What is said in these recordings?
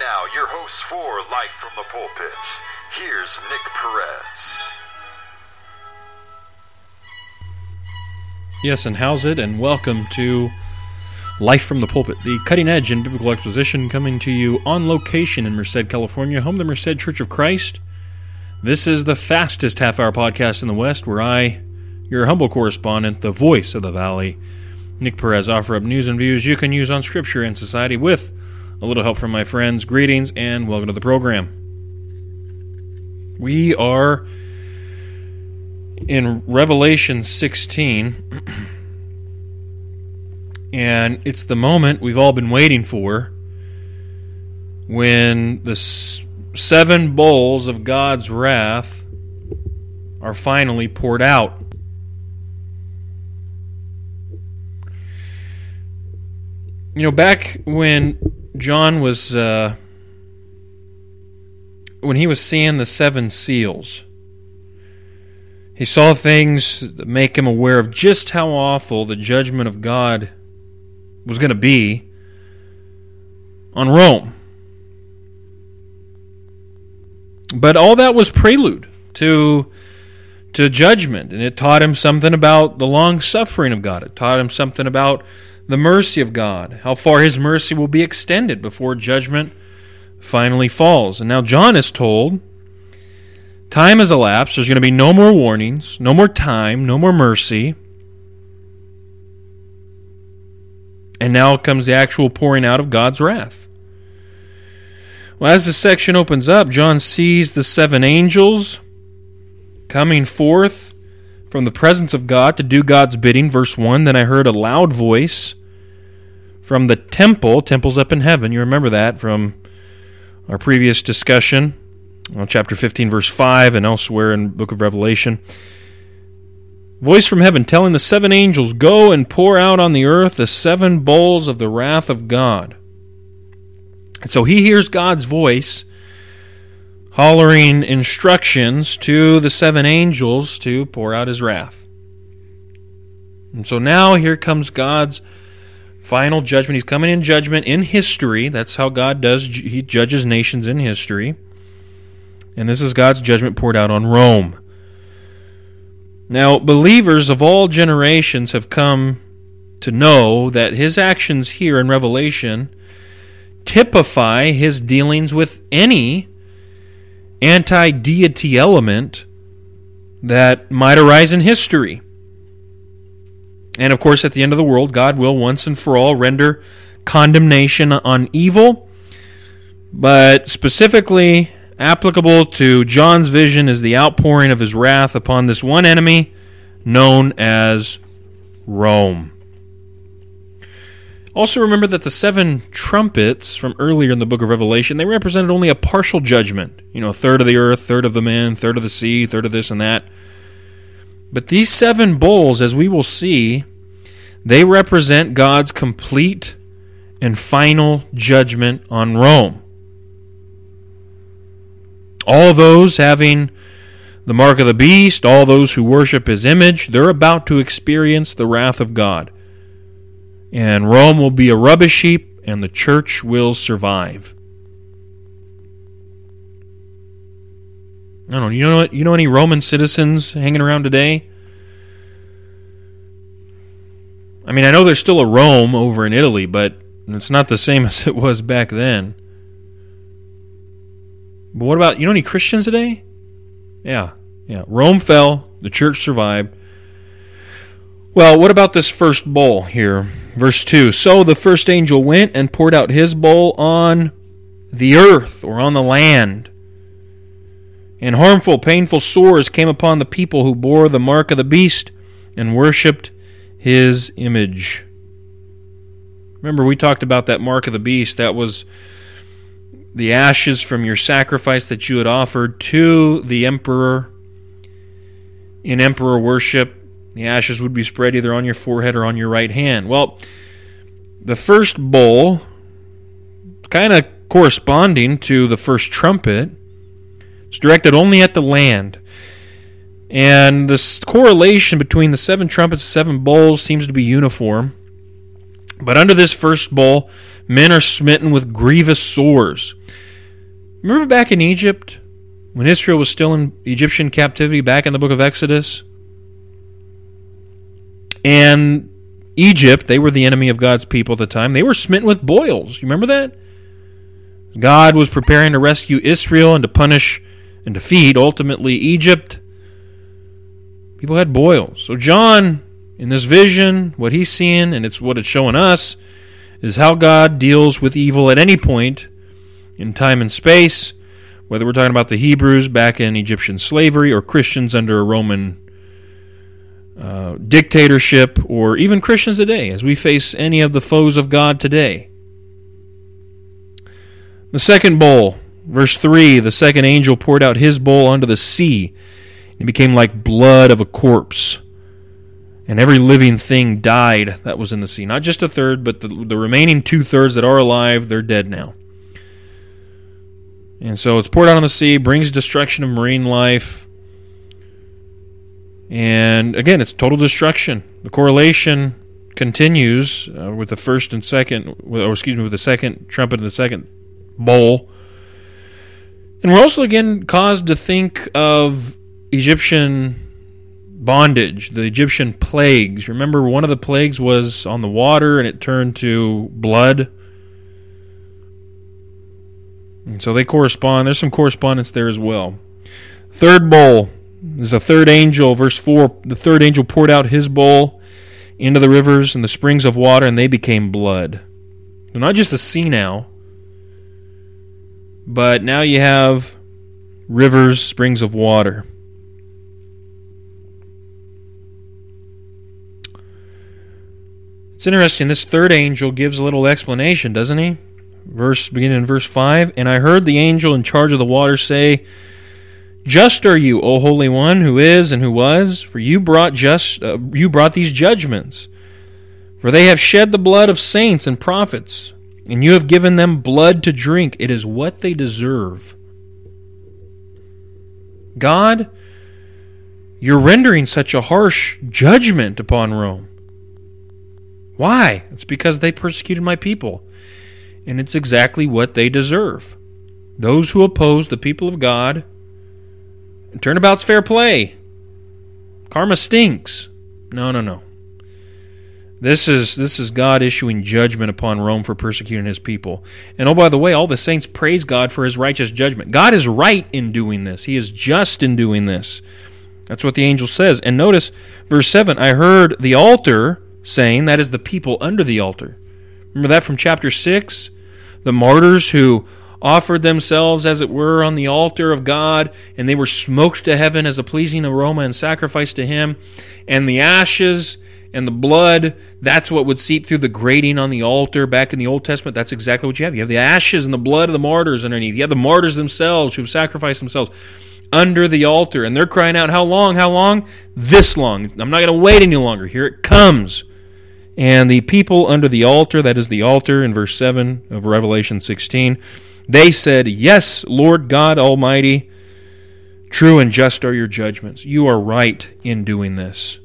now, your host for Life from the Pulpits. Here's Nick Perez. Yes, and how's it? And welcome to Life from the Pulpit, the cutting edge in biblical exposition, coming to you on location in Merced, California, home of the Merced Church of Christ. This is the fastest half-hour podcast in the West, where I, your humble correspondent, the voice of the Valley, Nick Perez, offer up news and views you can use on Scripture and society with a little help from my friends. Greetings and welcome to the program. We are in Revelation 16, and it's the moment we've all been waiting for when the seven bowls of God's wrath are finally poured out. You know, back when John was, when he was seeing the seven seals, he saw things that make him aware of just how awful the judgment of God was going to be on Rome. But all that was prelude to judgment, and it taught him something about the long-suffering of God. It taught him something about the mercy of God, how far His mercy will be extended before judgment finally falls. And now John is told, time has elapsed, there's going to be no more warnings, no more time, no more mercy. And now comes the actual pouring out of God's wrath. Well, as the section opens up, John sees the seven angels coming forth from the presence of God to do God's bidding. Verse 1, then I heard a loud voice from the temple's up in heaven. You remember that from our previous discussion on chapter 15, verse 5, and elsewhere in the book of Revelation. Voice from heaven telling the seven angels, go and pour out on the earth the seven bowls of the wrath of God. And so he hears God's voice hollering instructions to the seven angels to pour out His wrath. And so now here comes God's final judgment. He's coming in judgment in history. That's how God does. He judges nations in history. And this is God's judgment poured out on Rome. Now, believers of all generations have come to know that His actions here in Revelation typify His dealings with any anti-deity element that might arise in history. And of course, at the end of the world, God will once and for all render condemnation on evil, but specifically applicable to John's vision is the outpouring of His wrath upon this one enemy known as Rome. Also remember that the seven trumpets from earlier in the book of Revelation, they represented only a partial judgment. You know, a third of the earth, third of the men, third of the sea, third of this and that. But these seven bowls, as we will see, they represent God's complete and final judgment on Rome. All those having the mark of the beast, all those who worship His image, they're about to experience the wrath of God. And Rome will be a rubbish heap, and the church will survive. I don't know. You know any Roman citizens hanging around today? I mean, I know there's still a Rome over in Italy, but it's not the same as it was back then. But what about, you know any Christians today? Yeah. Rome fell, the church survived. Well, what about this first bowl here? Verse 2, so the first angel went and poured out his bowl on the earth, or on the land. And harmful, painful sores came upon the people who bore the mark of the beast and worshipped his image. Remember, we talked about that mark of the beast. That was the ashes from your sacrifice that you had offered to the emperor. In emperor worship, the ashes would be spread either on your forehead or on your right hand. Well, the first bowl, kind of corresponding to the first trumpet, is directed only at the land. And the correlation between the seven trumpets and seven bowls seems to be uniform. But under this first bowl, Men are smitten with grievous sores. Remember back in Egypt, when Israel was still in Egyptian captivity, back in the book of Exodus? And Egypt, they were the enemy of God's people at the time. They were smitten with boils. You remember that? God was preparing to rescue Israel and to punish and defeat, ultimately, Egypt. People had boils. So John, in this vision, what he's seeing, and it's what it's showing us, is how God deals with evil at any point in time and space, whether we're talking about the Hebrews back in Egyptian slavery or Christians under a Roman dictatorship, or even Christians today as we face any of the foes of God today. The second bowl, verse 3, the second angel poured out his bowl onto the sea. It became like blood of a corpse. And every living thing died that was in the sea. Not just a third, but the remaining 2/3 that are alive, they're dead now. And so it's poured out on the sea, brings destruction of marine life. And again, it's total destruction. The correlation continues with the first and second, with the second trumpet and the second bowl. And we're also again caused to think of Egyptian bondage, the Egyptian plagues. Remember, one of the plagues was on the water and it turned to blood. And so they correspond. There's some correspondence there as well. Third bowl. There's a third angel, verse 4. The third angel poured out his bowl into the rivers and the springs of water, and they became blood. So not just the sea now, but now you have rivers, springs of water. It's interesting, this third angel gives a little explanation, doesn't he? Beginning in verse 5, and I heard the angel in charge of the water say, Just are you, O Holy One, who is and who was, for you brought these judgments. For they have shed the blood of saints and prophets, and you have given them blood to drink. It is what they deserve. God, you're rendering such a harsh judgment upon Rome. Why? It's because they persecuted my people. And it's exactly what they deserve. Those who oppose the people of God, turnabout's fair play. Karma stinks. No. This is God issuing judgment upon Rome for persecuting his people. And oh, by the way, all the saints praise God for his righteous judgment. God is right in doing this. He is just in doing this. That's what the angel says. And notice, verse 7, I heard the altar saying, that is the people under the altar. Remember that from chapter 6? The martyrs who offered themselves, as it were, on the altar of God, and they were smoked to heaven as a pleasing aroma and sacrifice to him. And the ashes and the blood, that's what would seep through the grating on the altar back in the Old Testament. That's exactly what you have. You have the ashes and the blood of the martyrs underneath. You have the martyrs themselves who've sacrificed themselves under the altar. And they're crying out, how long? How long? This long. I'm not going to wait any longer. Here it comes. And the people under the altar, that is the altar in verse 7 of Revelation 16, they said, Yes, Lord God Almighty, true and just are your judgments. You are right in doing this.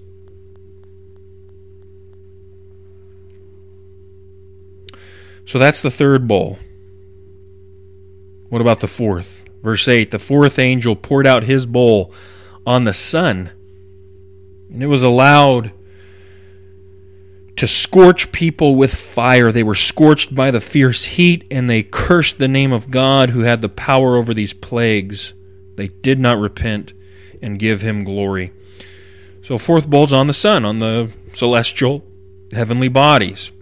So that's the third bowl. What about the fourth? Verse 8, the fourth angel poured out his bowl on the sun, and it was allowed to scorch people with fire. They were scorched by the fierce heat, and they cursed the name of God who had the power over these plagues. They did not repent and give him glory. So fourth bowl's on the sun, on the celestial heavenly bodies.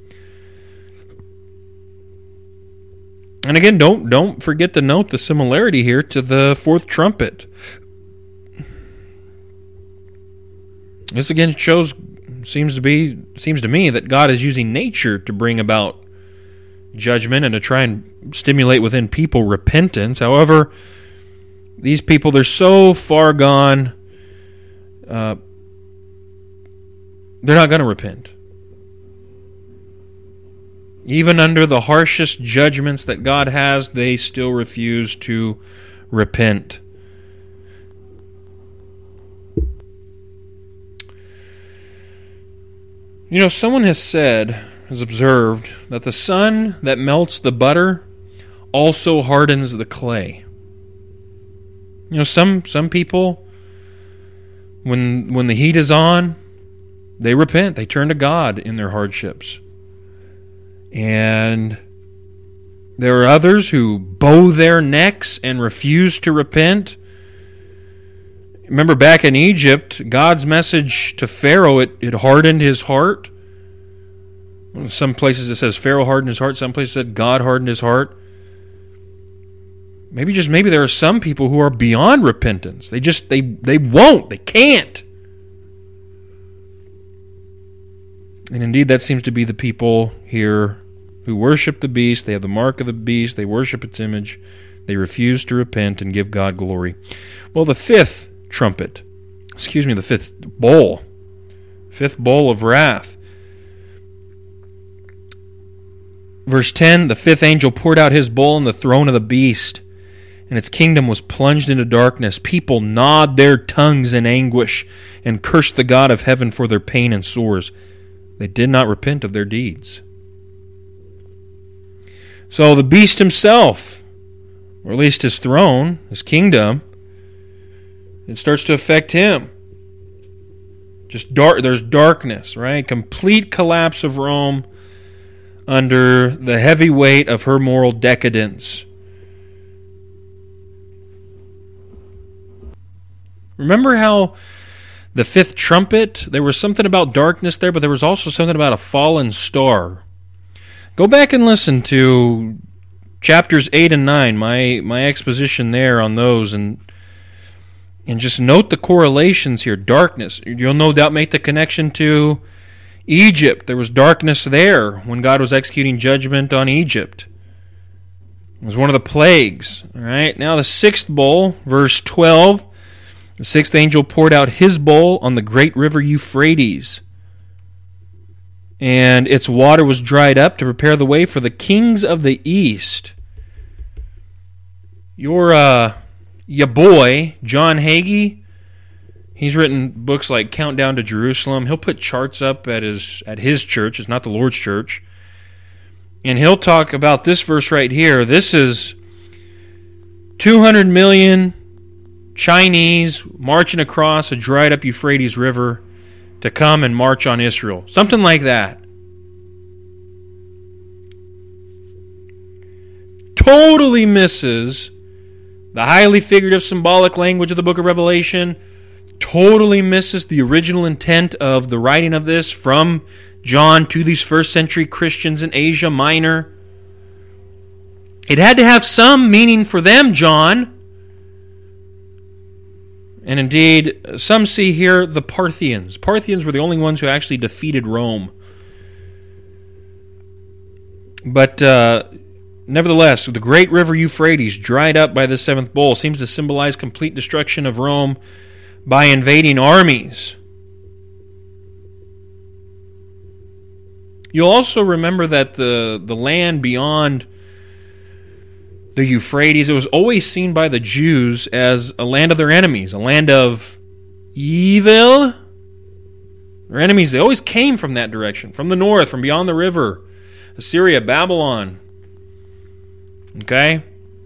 And again, don't forget to note the similarity here to the fourth trumpet. This again seems to me that God is using nature to bring about judgment and to try and stimulate within people repentance. However, these people, they're so far gone, they're not going to repent. Even under the harshest judgments that God has, they still refuse to repent. You know, someone has said, has observed that the sun that melts the butter also hardens the clay. You know, some people, when the heat is on, they repent. They turn to God in their hardships. And there are others who bow their necks and refuse to repent. Remember back in Egypt, God's message to Pharaoh, it hardened his heart. Some places it says Pharaoh hardened his heart. Some places it said God hardened his heart. Maybe there are some people who are beyond repentance. They won't. They can't. And indeed, that seems to be the people here who worship the beast. They have the mark of the beast. They worship its image. They refuse to repent and give God glory. Well, the fifth bowl of wrath. Verse 10, the fifth angel poured out his bowl on the throne of the beast, and its kingdom was plunged into darkness. People gnawed their tongues in anguish and cursed the God of heaven for their pain and sores. They did not repent of their deeds. So the beast himself, or at least his throne, his kingdom, it starts to affect him. There's darkness, right? Complete collapse of Rome under the heavy weight of her moral decadence. Remember how the fifth trumpet, there was something about darkness there, but there was also something about a fallen star. Go back and listen to chapters 8 and 9, my exposition there on those, and just note the correlations here. Darkness. You'll no doubt make the connection to Egypt. There was darkness there when God was executing judgment on Egypt. It was one of the plagues. All right. Now the sixth bowl, verse 12. The sixth angel poured out his bowl on the great river Euphrates, and its water was dried up to prepare the way for the kings of the east. Your boy, John Hagee, he's written books like Countdown to Jerusalem. He'll put charts up at his church. It's not the Lord's church. And he'll talk about this verse right here. This is 200 million Chinese marching across a dried up Euphrates River to come and march on Israel. Something like that. Totally misses the highly figurative symbolic language of the book of Revelation. Totally misses the original intent of the writing of this from John to these first century Christians in Asia Minor. It had to have some meaning for them, John. And indeed, some see here the Parthians. Parthians were the only ones who actually defeated Rome. But nevertheless, the great river Euphrates, dried up by the seventh bowl, seems to symbolize complete destruction of Rome by invading armies. You'll also remember that the land beyond the Euphrates, it was always seen by the Jews as a land of their enemies, a land of evil. Their enemies, they always came from that direction, from the north, from beyond the river. Assyria, Babylon. Okay?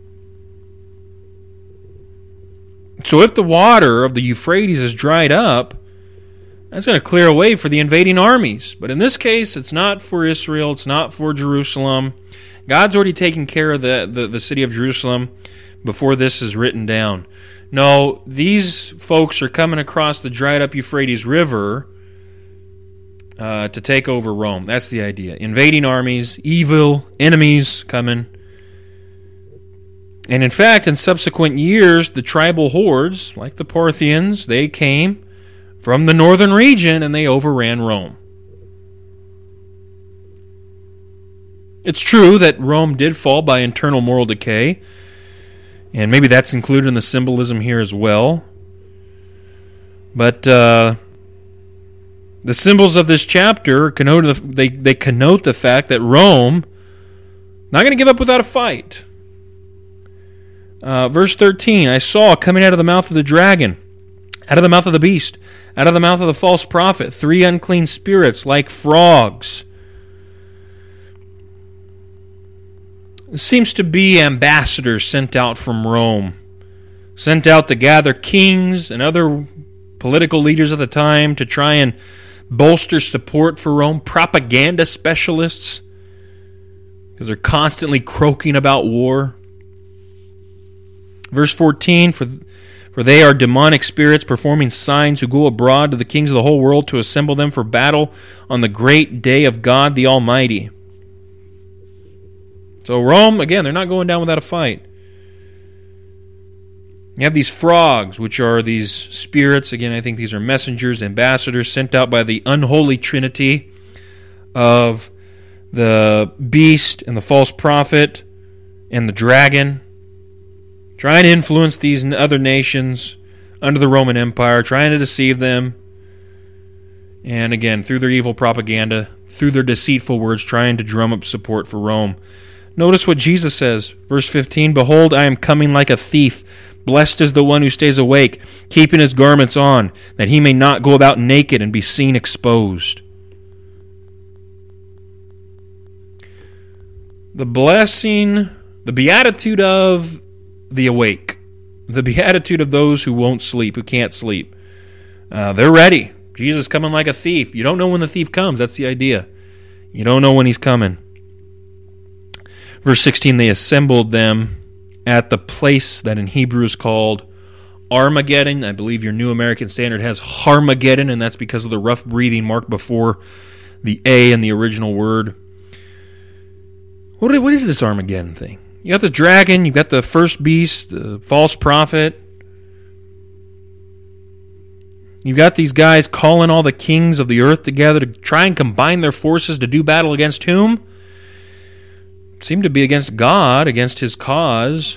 So if the water of the Euphrates is dried up, that's going to clear a way for the invading armies. But in this case, it's not for Israel, it's not for Jerusalem. God's already taken care of the city of Jerusalem before this is written down. No, these folks are coming across the dried up Euphrates River to take over Rome. That's the idea. Invading armies, evil enemies coming. And in fact, in subsequent years, the tribal hordes, like the Parthians, they came from the northern region and they overran Rome. It's true that Rome did fall by internal moral decay, and maybe that's included in the symbolism here as well. But the symbols of this chapter connote the fact that Rome not going to give up without a fight. Verse 13, I saw coming out of the mouth of the dragon, out of the mouth of the beast, out of the mouth of the false prophet, 3 unclean spirits like frogs. seems to be ambassadors sent out from Rome, sent out to gather kings and other political leaders at the time to try and bolster support for Rome, propaganda specialists, because they're constantly croaking about war. Verse 14, for they are demonic spirits performing signs who go abroad to the kings of the whole world to assemble them for battle on the great day of God the Almighty. So Rome, again, they're not going down without a fight. You have these frogs, which are these spirits. Again, I think these are messengers, ambassadors, sent out by the unholy trinity of the beast and the false prophet and the dragon, trying to influence these other nations under the Roman Empire, trying to deceive them. And again, through their evil propaganda, through their deceitful words, trying to drum up support for Rome. Notice what Jesus says, verse 15, "Behold, I am coming like a thief. Blessed is the one who stays awake, keeping his garments on, that he may not go about naked and be seen exposed." The blessing, the beatitude of the awake, the beatitude of those who won't sleep, who can't sleep. They're ready. Jesus is coming like a thief. You don't know when the thief comes. That's the idea. You don't know when he's coming. Verse 16, they assembled them at the place that in Hebrew is called Armageddon. I believe your New American Standard has Harmageddon, and that's because of the rough breathing mark before the A in the original word. What is this Armageddon thing? You got the dragon, you got the first beast, the false prophet. You got these guys calling all the kings of the earth together to try and combine their forces to do battle against whom? Seem to be against God, against his cause.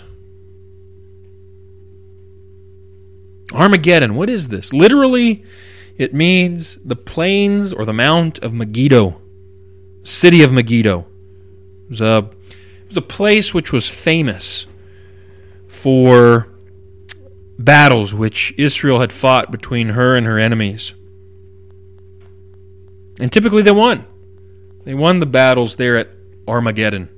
Armageddon, what is this? Literally, it means the plains or the mount of Megiddo, city of Megiddo. It was a place which was famous for battles which Israel had fought between her and her enemies. And typically they won. They won the battles there at Armageddon.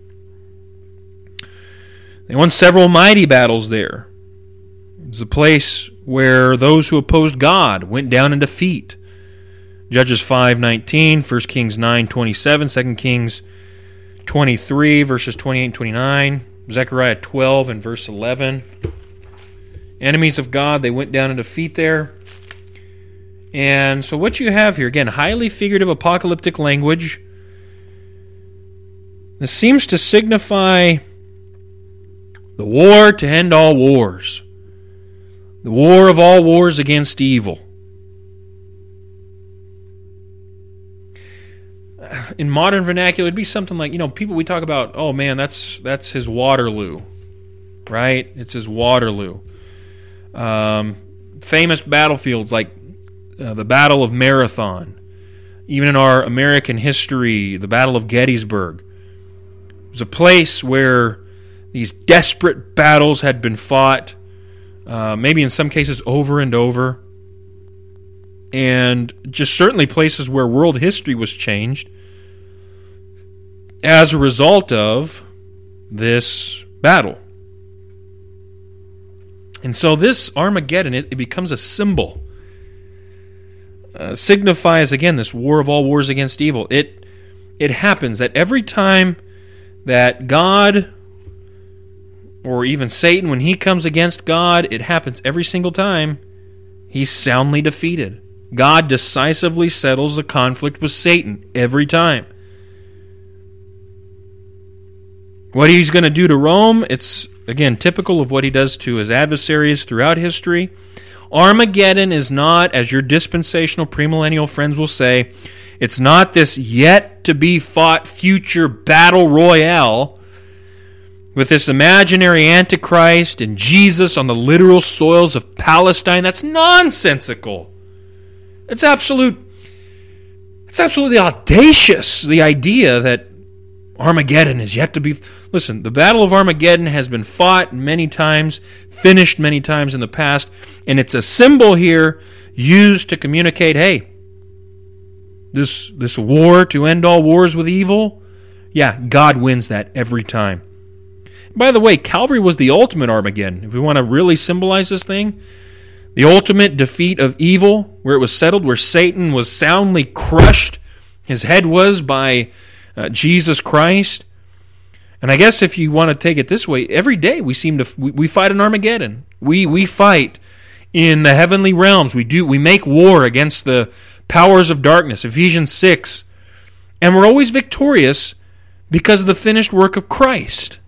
They won several mighty battles there. It was a place where those who opposed God went down in defeat. Judges 5:19, 1 Kings 9:27, 2 Kings 23, verses 28 and 29, Zechariah 12 and verse 11. Enemies of God, they went down in defeat there. And so what you have here, again, highly figurative apocalyptic language. This seems to signify the war to end all wars. The war of all wars against evil. In modern vernacular, it'd be something like, people we talk about, oh man, that's his Waterloo, right? It's his Waterloo. Famous battlefields like the Battle of Marathon. Even in our American history, the Battle of Gettysburg. It was a place where these desperate battles had been fought, maybe in some cases over and over. And just certainly places where world history was changed as a result of this battle. And so this Armageddon, it becomes a symbol. Signifies, again, this war of all wars against evil. It happens that every time that God, or even Satan, when he comes against God, it happens every single time, he's soundly defeated. God decisively settles the conflict with Satan every time. What he's going to do to Rome, it's, again, typical of what he does to his adversaries throughout history. Armageddon is not, as your dispensational premillennial friends will say, it's not this yet-to-be-fought future battle royale with this imaginary Antichrist and Jesus on the literal soils of Palestine. That's nonsensical. It's absolutely audacious, the idea that Armageddon is yet to be... Listen, the Battle of Armageddon has been fought many times, finished many times in the past, and it's a symbol here used to communicate, hey, this war to end all wars with evil, yeah, God wins that every time. By the way, Calvary was the ultimate Armageddon. If we want to really symbolize this thing, the ultimate defeat of evil, where it was settled, where Satan was soundly crushed, his head was by Jesus Christ. And I guess if you want to take it this way, every day we fight an Armageddon. We fight in the heavenly realms. We make war against the powers of darkness, Ephesians 6. And we're always victorious because of the finished work of Christ.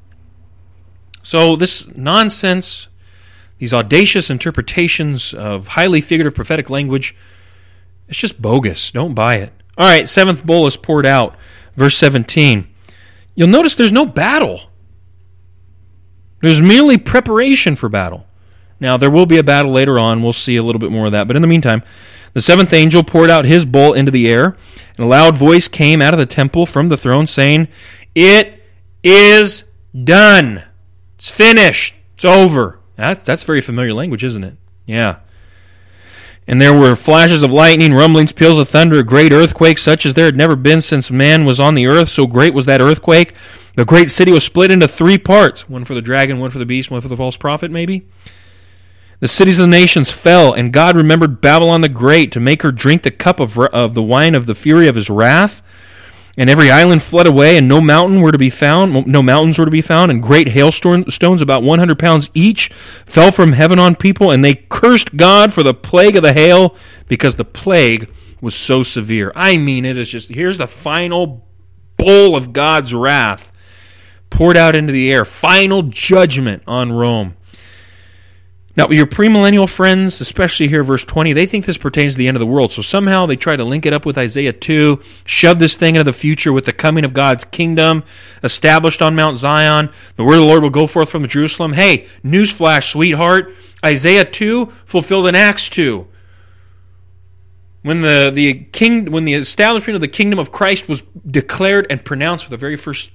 So this nonsense, these audacious interpretations of highly figurative prophetic language, it's just bogus. Don't buy it. All right, seventh bowl is poured out. Verse 17. You'll notice there's no battle. There's merely preparation for battle. Now, there will be a battle later on. We'll see a little bit more of that. But in the meantime, the seventh angel poured out his bowl into the air, and a loud voice came out of the temple from the throne saying, "It is done. It's finished. It's over." That's very familiar language, isn't it? Yeah. And there were flashes of lightning, rumblings, peals of thunder, a great earthquake, such as there had never been since man was on the earth. So great was that earthquake. The great city was split into 3 parts, one for the dragon, one for the beast, one for the false prophet, maybe. The cities of the nations fell, and God remembered Babylon the Great to make her drink the cup of the wine of the fury of his wrath. And every island fled away, and no mountains were to be found, and great hailstones, about 100 pounds each, fell from heaven on people, and they cursed God for the plague of the hail, because the plague was so severe. I mean, it is just, here's the final bowl of God's wrath poured out into the air. Final judgment on Rome. Now, your premillennial friends, especially here, verse 20, they think this pertains to the end of the world. So somehow they try to link it up with Isaiah 2, shove this thing into the future with the coming of God's kingdom, established on Mount Zion. The word of the Lord will go forth from Jerusalem. Hey, newsflash, sweetheart. Isaiah 2 fulfilled in Acts 2. When the establishment of the kingdom of Christ was declared and pronounced for the very first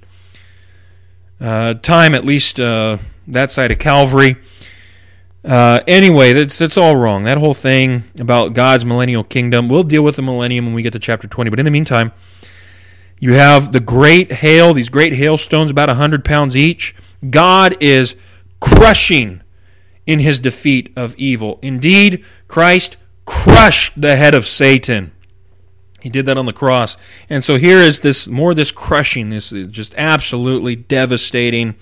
time, at least that side of Calvary. Anyway, that's all wrong. That whole thing about God's millennial kingdom, we'll deal with the millennium when we get to chapter 20. But in the meantime, you have the great hail, these great hailstones, about 100 pounds each. God is crushing in his defeat of evil. Indeed, Christ crushed the head of Satan. He did that on the cross. And so here is this crushing, this is just absolutely devastating.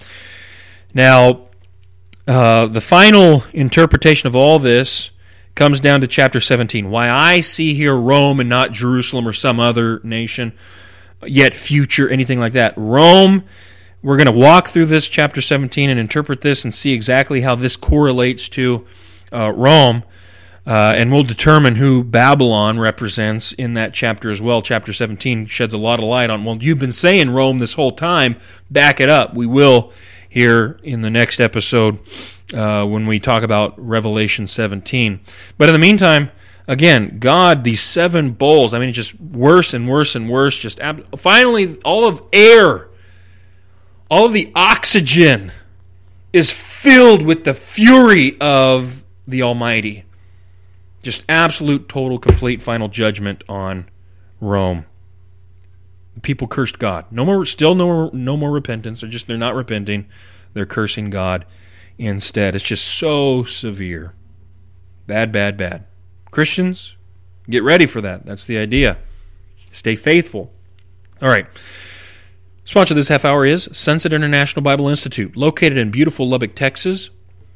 Now, the final interpretation of all this comes down to chapter 17. Why I see here Rome and not Jerusalem or some other nation, yet future, anything like that. Rome, we're going to walk through this chapter 17 and interpret this and see exactly how this correlates to Rome. And we'll determine who Babylon represents in that chapter as well. Chapter 17 sheds a lot of light on, well, you've been saying Rome this whole time. Back it up. We will here in the next episode when we talk about Revelation 17. But in the meantime, again, God, these 7 bowls, I mean, it's just worse and worse and worse. Just finally, all of air, all of the oxygen is filled with the fury of the Almighty. Just absolute, total, complete, final judgment on Rome. People cursed God. No more repentance. They're not repenting. They're cursing God instead. It's just so severe. Bad, bad, bad. Christians, get ready for that. That's the idea. Stay faithful. All right. Sponsor this half hour is Sunset International Bible Institute, located in beautiful Lubbock, Texas.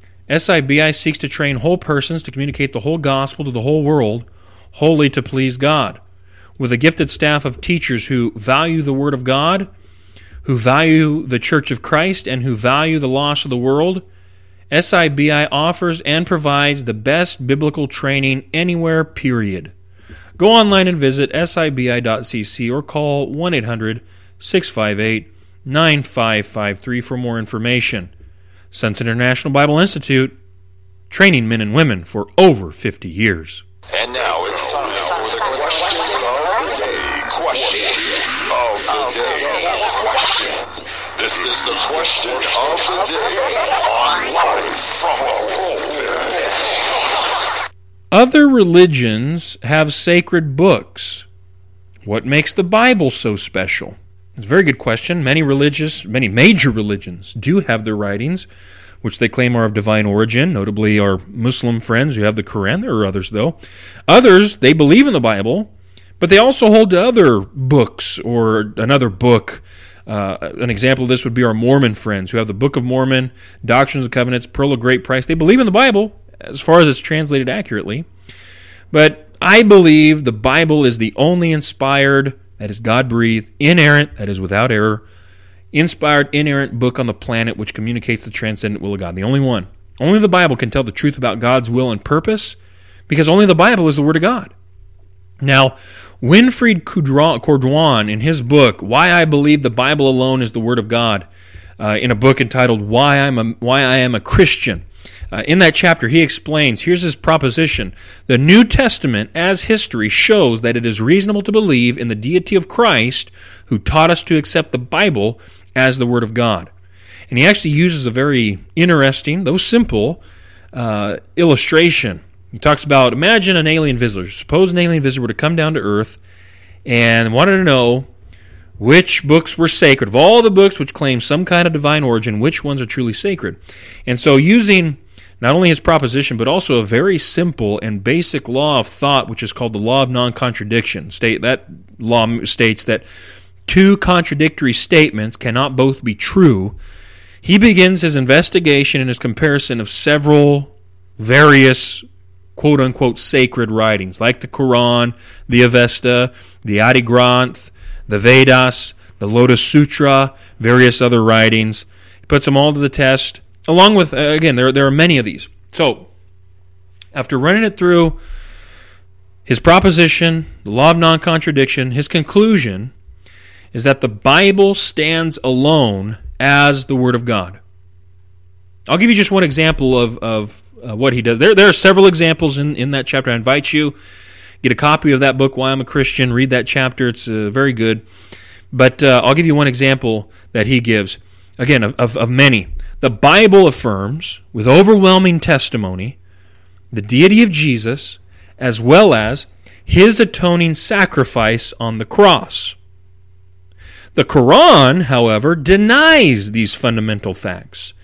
SIBI seeks to train whole persons to communicate the whole gospel to the whole world, wholly to please God. With a gifted staff of teachers who value the Word of God, who value the Church of Christ, and who value the lost of the world, SIBI offers and provides the best biblical training anywhere, period. Go online and visit sibi.cc or call 1-800-658-9553 for more information. Sunset International Bible Institute, training men and women for over 50 years. And now it's time for the question of the day. Question of the day. Question. This is the question of the day on Live from the Pulpit. Other religions have sacred books. What makes the Bible so special? It's a very good question. Many major religions do have their writings, which they claim are of divine origin, notably our Muslim friends who have the Quran. There are others, though. Others, they believe in the Bible, but they also hold to other books or another book. An example of this would be our Mormon friends who have the Book of Mormon, Doctrines and Covenants, Pearl of Great Price. They believe in the Bible as far as it's translated accurately, but I believe the Bible is the only inspired, that is God-breathed, inerrant, that is without error, inspired, inerrant book on the planet which communicates the transcendent will of God. The only one. Only the Bible can tell the truth about God's will and purpose, because only the Bible is the Word of God. Now, Winfried Cordoan, in his book, Why I Believe the Bible Alone is the Word of God, in a book entitled Why I Am a Christian, in that chapter, he explains, here's his proposition: the New Testament, as history, shows that it is reasonable to believe in the deity of Christ, who taught us to accept the Bible as the Word of God. And he actually uses a very interesting, though simple, illustration. He talks about, imagine an alien visitor. Suppose an alien visitor were to come down to Earth and wanted to know which books were sacred. Of all the books which claim some kind of divine origin, which ones are truly sacred? And so using not only his proposition, but also a very simple and basic law of thought, which is called the law of non-contradiction. That law states that two contradictory statements cannot both be true. He begins his investigation and his comparison of several various quote-unquote sacred writings, like the Quran, the Avesta, the Adi Granth, the Vedas, the Lotus Sutra, various other writings. He puts them all to the test. Along with, again, there are many of these. So, after running it through, his proposition, the law of non-contradiction, his conclusion is that the Bible stands alone as the Word of God. I'll give you just one example of what he does. There are several examples in that chapter. I invite you, get a copy of that book, Why I'm a Christian, read that chapter. It's very good. But I'll give you one example that he gives, again, of many. The Bible affirms, with overwhelming testimony, the deity of Jesus, as well as his atoning sacrifice on the cross. The Quran, however, denies these fundamental facts.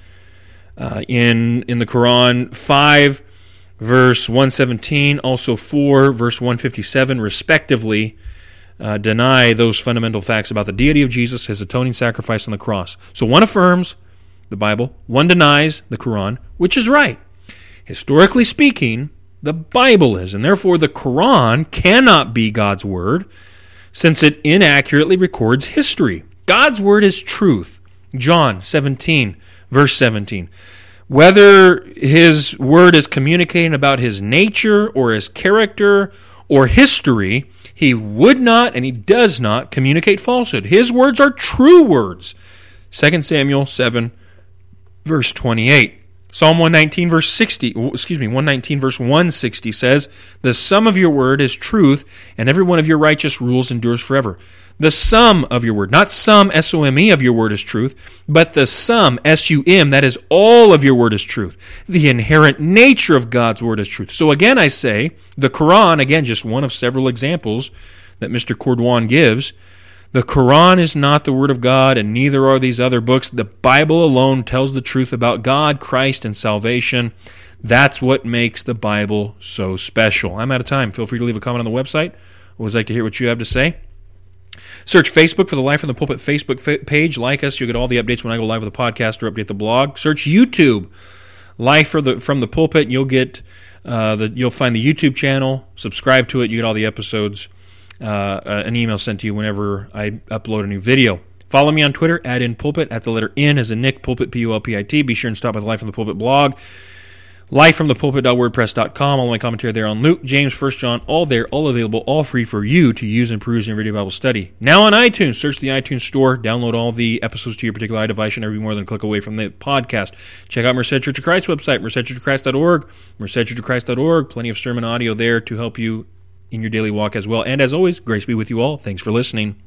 In the Quran, 5, verse 117, also 4, verse 157, respectively, deny those fundamental facts about the deity of Jesus, his atoning sacrifice on the cross. So one affirms the Bible, one denies the Quran, which is right. Historically speaking, the Bible is, and therefore the Quran cannot be God's Word, since it inaccurately records history. God's Word is truth. John 17, verse 17. Whether his Word is communicating about his nature or his character or history, he would not and he does not communicate falsehood. His words are true words. 2 Samuel 7, verse 28. Psalm 119 verse 160 says, "The sum of your word is truth, and every one of your righteous rules endures forever." The sum of your word, not some, S-O-M-E, of your word is truth, but the sum, S-U-M, that is all of your word is truth. The inherent nature of God's word is truth. So again I say, the Quran, again just one of several examples that Mr. Cordoan gives, the Quran is not the Word of God, and neither are these other books. The Bible alone tells the truth about God, Christ, and salvation. That's what makes the Bible so special. I'm out of time. Feel free to leave a comment on the website. Always like to hear what you have to say. Search Facebook for the Life from the Pulpit Facebook page. Like us. You'll get all the updates when I go live with the podcast or update the blog. Search YouTube, Life from the Pulpit, and you'll get you'll find the YouTube channel. Subscribe to it. You get all the episodes. An email sent to you whenever I upload a new video. Follow me on Twitter, @InPulpit, at the letter N as in Nick, Pulpit, P-U-L-P-I-T. Be sure and stop by the Life from the Pulpit blog, lifefromthepulpit.wordpress.com. All my commentary there on Luke, James, 1 John, all there, all available, all free for you to use and peruse in your video Bible study. Now on iTunes, search the iTunes store, download all the episodes to your particular device, and never be more than a click away from the podcast. Check out Merced Church of Christ website, mercedchurchofchrist.org, mercedchurchofchrist.org. Plenty of sermon audio there to help you in your daily walk as well. And as always, grace be with you all. Thanks for listening.